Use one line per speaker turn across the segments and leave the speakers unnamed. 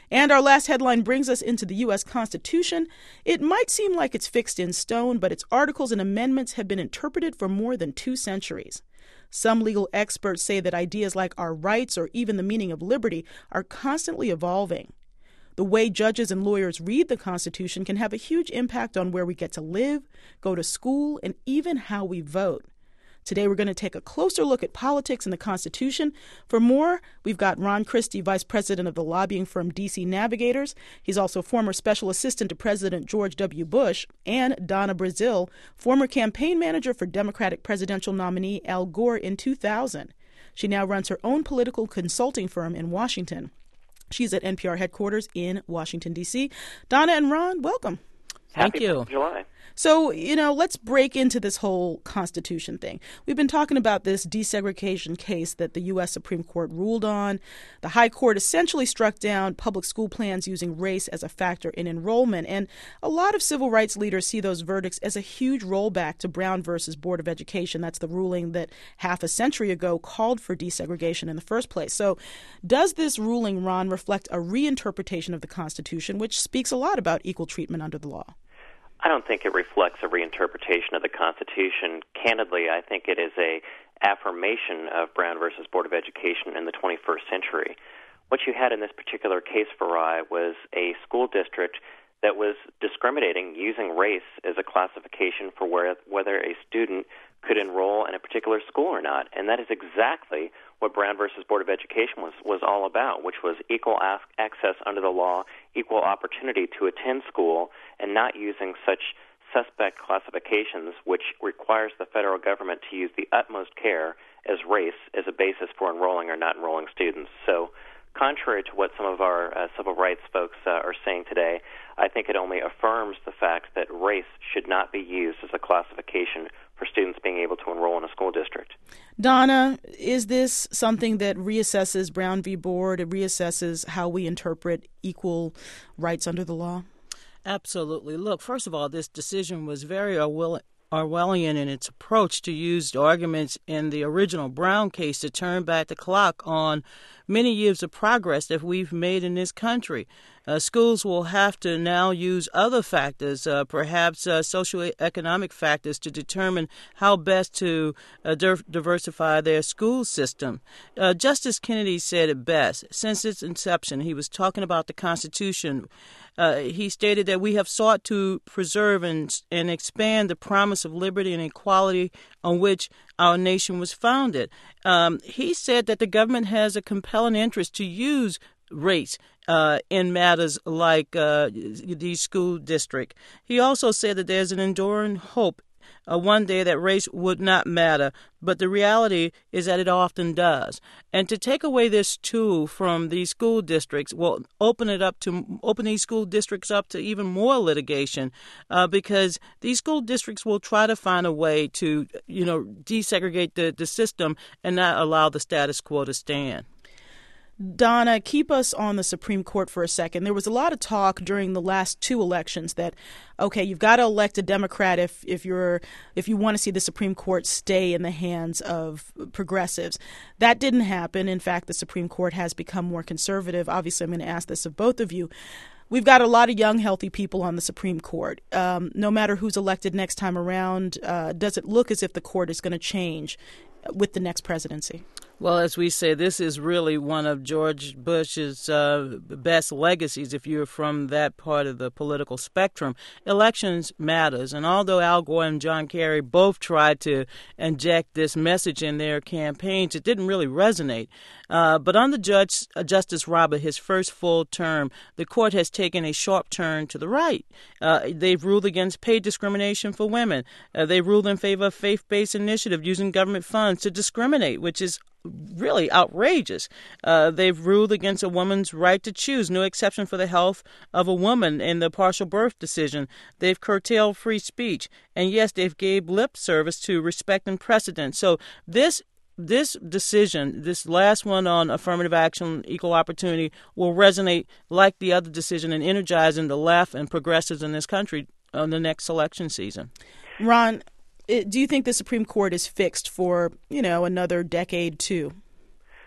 And our last headline brings us into the U.S. Constitution. It might seem like it's fixed in stone, but its articles and amendments have been interpreted for more than 2 centuries. Some legal experts say that ideas like our rights or even the meaning of liberty are constantly evolving. The way judges and lawyers read the Constitution can have a huge impact on where we get to live, go to school, and even how we vote. Today, we're going to take a closer look at politics and the Constitution. For more, we've got Ron Christie, Vice President of the lobbying firm DC Navigators. He's also former Special Assistant to President George W. Bush, and Donna Brazile, former campaign manager for Democratic presidential nominee Al Gore in 2000. She now runs her own political consulting firm in Washington. She's at NPR headquarters in Washington, D.C. Donna and Ron, welcome.
Thank you. Happy July.
So, let's break into this whole Constitution thing. We've been talking about this desegregation case that the U.S. Supreme Court ruled on. The High Court essentially struck down public school plans using race as a factor in enrollment. And a lot of civil rights leaders see those verdicts as a huge rollback to Brown versus Board of Education. That's the ruling that half a century ago called for desegregation in the first place. So does this ruling, Ron, reflect a reinterpretation of the Constitution, which speaks a lot about equal treatment under the law?
I don't think it reflects a reinterpretation of the Constitution. Candidly, I think it is a affirmation of Brown versus Board of Education in the 21st century. What you had in this particular case, Farai, was a school district that was discriminating using race as a classification for whether a student could enroll in a particular school or not. And that is exactly what Brown versus Board of Education was all about, which was equal access under the law, equal opportunity to attend school, and not using such suspect classifications, which requires the federal government to use the utmost care as race as a basis for enrolling or not enrolling students. So contrary to what some of our civil rights folks are saying today, I think it only affirms the fact that race should not be used as a classification for students being able to enroll in a school district.
Donna, is this something that reassesses Brown v. Board? It reassesses how we interpret equal rights under the law?
Absolutely. Look, first of all, this decision was very Orwellian in its approach to use arguments in the original Brown case to turn back the clock on many years of progress that we've made in this country. Schools will have to now use other factors, perhaps socioeconomic factors, to determine how best to diversify their school system. Justice Kennedy said it best. Since its inception, he was talking about the Constitution. He stated that we have sought to preserve and expand the promise of liberty and equality on which our nation was founded. He said that the government has a compelling interest to use race in matters like the school district. He also said that there's an enduring hope one day that race would not matter, but the reality is that it often does. And to take away this tool from these school districts will open these school districts up to even more litigation, because these school districts will try to find a way to, desegregate the system and not allow the status quo to stand.
Donna, keep us on the Supreme Court for a second. There was a lot of talk during the last 2 elections that, okay, you've got to elect a Democrat if you want to see the Supreme Court stay in the hands of progressives. That didn't happen. In fact, the Supreme Court has become more conservative. Obviously, I'm going to ask this of both of you. We've got a lot of young, healthy people on the Supreme Court. No matter who's elected next time around, does it look as if the court is going to change with the next presidency?
Well, as we say, this is really one of George Bush's best legacies, if you're from that part of the political spectrum. Elections matters. And although Al Gore and John Kerry both tried to inject this message in their campaigns, it didn't really resonate. But under Justice Roberts, his first full term, the court has taken a sharp turn to the right. They've ruled against pay discrimination for women. They ruled in favor of faith-based initiative using government funds to discriminate, which is really outrageous. They've ruled against a woman's right to choose, no exception for the health of a woman in the partial birth decision. They've curtailed free speech. And yes, they've gave lip service to respect and precedent. So this decision, this last one on affirmative action, equal opportunity, will resonate like the other decision in energizing the left and progressives in this country on the next election season.
Ron, do you think the Supreme Court is fixed for, another decade, too?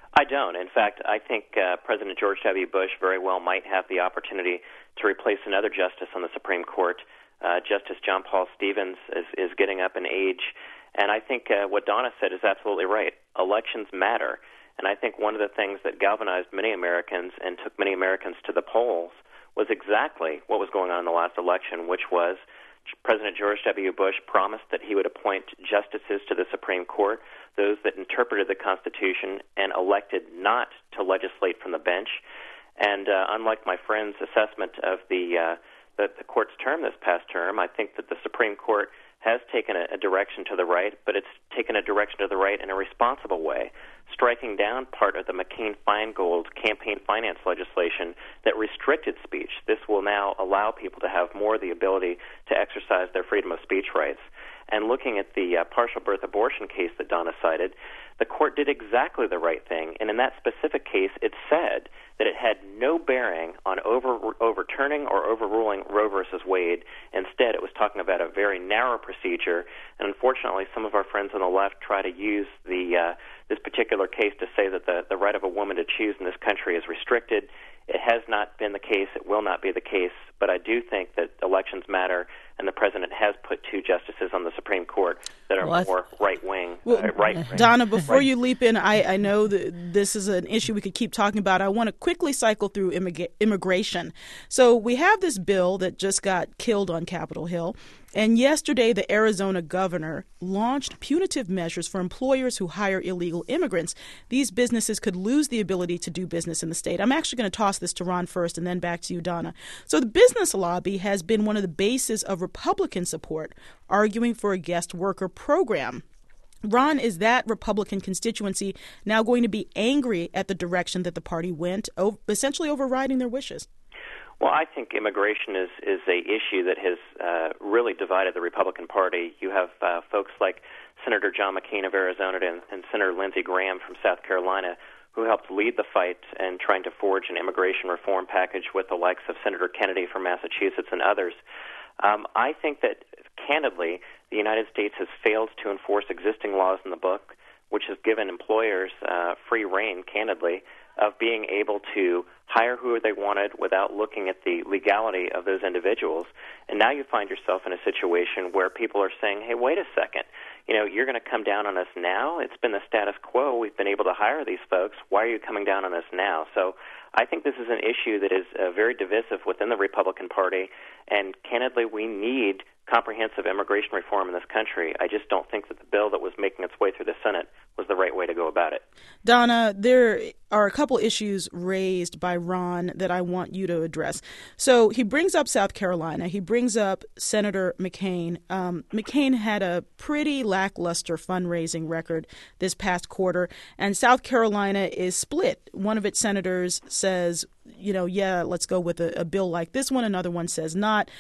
I don't. In fact, I think President George W. Bush very well might have the opportunity to replace another justice on the Supreme Court. Justice John Paul Stevens is getting up in age, and I think what Donna said is absolutely right. Elections matter, and I think one of the things that galvanized many Americans and took many Americans to the polls was exactly what was going on in the last election, which was President George W. Bush promised that he would appoint justices to the Supreme Court, those that interpreted the Constitution and elected not to legislate from the bench. And unlike my friend's assessment of the court's term this past term, I think that the Supreme Court has taken a direction to the right, but it's taken a direction to the right in a responsible way, striking down part of the McCain-Feingold campaign finance legislation that restricted speech. This will now allow people to have more the ability to exercise their freedom of speech rights. And looking at the partial birth abortion case that Donna cited, the court did exactly the right thing. And in that specific case, it said that it had no bearing on overturning or overruling Roe versus Wade. Instead, it was talking about a very narrow procedure. And unfortunately, some of our friends on the left try to use this particular case to say that the right of a woman to choose in this country is restricted. It has not been the case. It will not be the case. But I do think that elections matter, and the president has put two justices on the Supreme Court that are more right-wing.
Donna, before you leap in, I know that this is an issue we could keep talking about. I want to quickly cycle through immigration. So we have this bill that just got killed on Capitol Hill. And yesterday, the Arizona governor launched punitive measures for employers who hire illegal immigrants. These businesses could lose the ability to do business in the state. I'm actually going to toss this to Ron first and then back to you, Donna. So the business lobby has been one of the bases of Republican support, arguing for a guest worker program. Ron, is that Republican constituency now going to be angry at the direction that the party went, essentially overriding their wishes?
Well, I think immigration is a issue that has really divided the Republican Party. You have folks like Senator John McCain of Arizona and Senator Lindsey Graham from South Carolina who helped lead the fight in trying to forge an immigration reform package with the likes of Senator Kennedy from Massachusetts and others. I think that, candidly, the United States has failed to enforce existing laws in the book, which has given employers free rein, candidly, of being able to hire who they wanted without looking at the legality of those individuals. And now you find yourself in a situation where people are saying, hey, wait a second, you're going to come down on us now? It's been the status quo. We've been able to hire these folks. Why are you coming down on us now? So I think this is an issue that is very divisive within the Republican Party, and candidly, we need comprehensive immigration reform in this country. I just don't think that the bill that was making its way through the Senate was the right way to go about it. Donna,
there are a couple issues raised by Ron that I want you to address. So he brings up South Carolina. He brings up Senator McCain. McCain had a pretty lackluster fundraising record this past quarter, and South Carolina is split. One of its senators says, let's go with a bill like this one. Another one says not.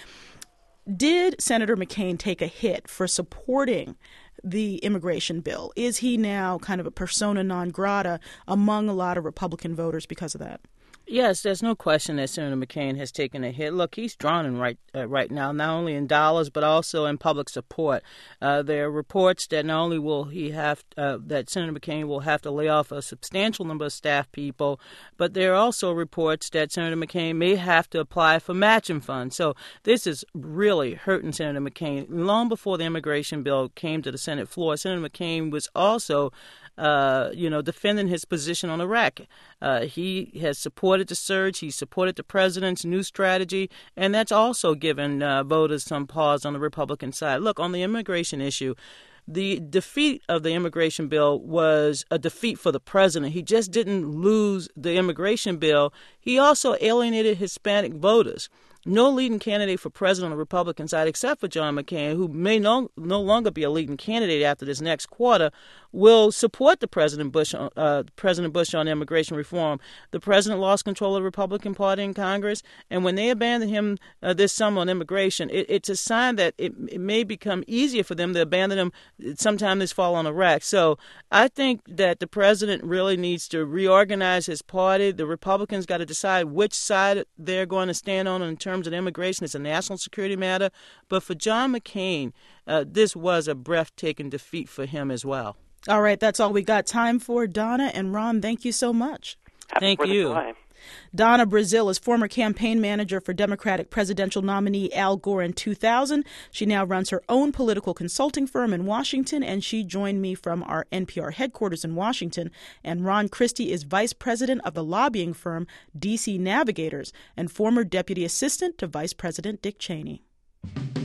Did Senator McCain take a hit for supporting the immigration bill? Is he now kind of a persona non grata among a lot of Republican voters because of that?
Yes, there's no question that Senator McCain has taken a hit. Look, he's drowning right now, not only in dollars but also in public support. There are reports that not only will that Senator McCain will have to lay off a substantial number of staff people, but there are also reports that Senator McCain may have to apply for matching funds. So this is really hurting Senator McCain. Long before the immigration bill came to the Senate floor, Senator McCain was also defending his position on Iraq. He has supported the surge. He supported the president's new strategy, and that's also given voters some pause on the Republican side. Look, on the immigration issue, the defeat of the immigration bill was a defeat for the president. He just didn't lose the immigration bill. He also alienated Hispanic voters. No leading candidate for president on the Republican side, except for John McCain, who may no longer be a leading candidate after this next quarter, will support the President Bush on immigration reform. The president lost control of the Republican Party in Congress, and when they abandoned him this summer on immigration, it's a sign that it may become easier for them to abandon him sometime this fall on Iraq. So I think that the president really needs to reorganize his party. The Republicans got to decide which side they're going to stand on in terms of immigration. It's a national security matter. But for John McCain, this was a breathtaking defeat for him as well.
All right, that's all we got time for. Donna and Ron, thank you so much.
Thank you.
Donna Brazile is former campaign manager for Democratic presidential nominee Al Gore in 2000. She now runs her own political consulting firm in Washington, and she joined me from our NPR headquarters in Washington. And Ron Christie is vice president of the lobbying firm DC Navigators and former deputy assistant to Vice President Dick Cheney.